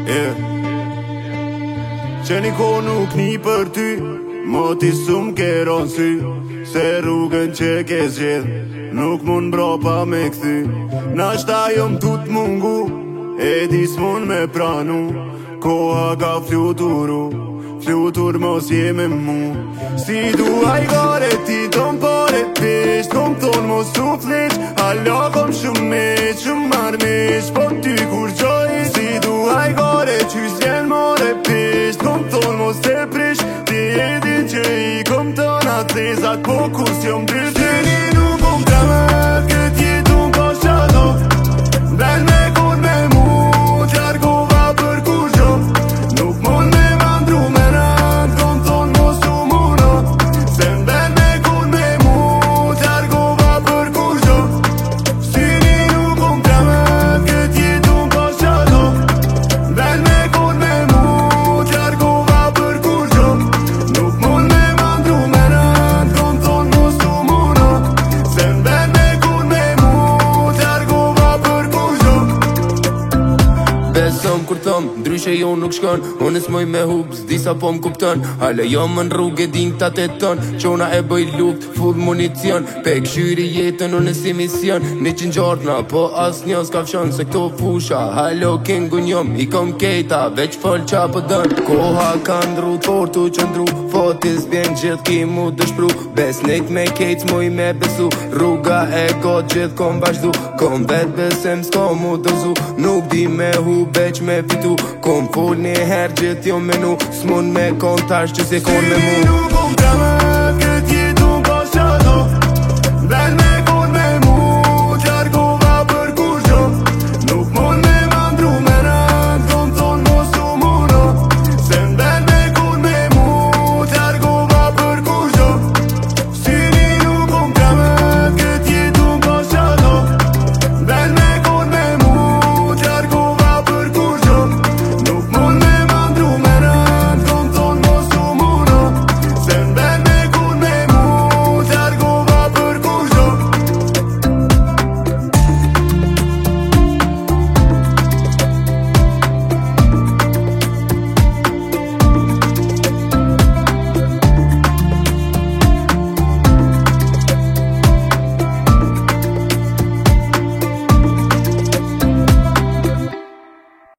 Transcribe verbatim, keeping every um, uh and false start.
Yeah. Që një ko nuk një për ty, mo ti sum keron sy, se rrugën që ke zgjedh nuk mun bro pa me këthy. Nashta jom tut mungu, e di s'mun me pranu, koha ka fluturu, flutur mos je me mu. Si duaj gare ti ton pare pisht, kom ton mos u fleq, hala kom shumë meq, shumë marmeq, po ty kur qoj. Si duaj gare qys vjen more pisht, kom ton mos te prish, ti e din që i kom ton atë lezat, po kus jom drysh. Gjeni nuk kom tremet, kët jetun ka shato, bel me kon me mu, t'jargova për kur gjo, nuk mon me mandru me rand, kom ton mos u muna, se m'bel me kon me mu, t'jargova për kur gjo. Gjeni nuk kom tremet, kët jetun ka shato, bel me kon me mu, t'jargova për kur gjo, nuk mon me mandru me rand, kom ton mos u muna, se m'bel me kon me mu, t'jargova për kur gjo. Besom kur thom, ndryshe jo nuk shkon, unë s'moj me hub, s'di sa po m'kupton, hale jo më n'rrug e din ta të ton, qona e bëj luft, full municion, pe këshyri jetën unë si mision, një qëngjordna, po as një s'ka fshon, se këto fusha, halo kingu njom, i kom kejta, veç fol qa po dën, koha ka ndru, tortu qëndru, fotis bjen gjithë ki mu dëshpru, besnik me kejt s'moj me besu, rruga e got gjithë kom vazhdu, kom vet besem s'ko mu dërzu, nuk di me hu veç me fitu, kom fol një her gjithë jo menu, s'mun me kontash që se kon me mu. Nuk kom tremet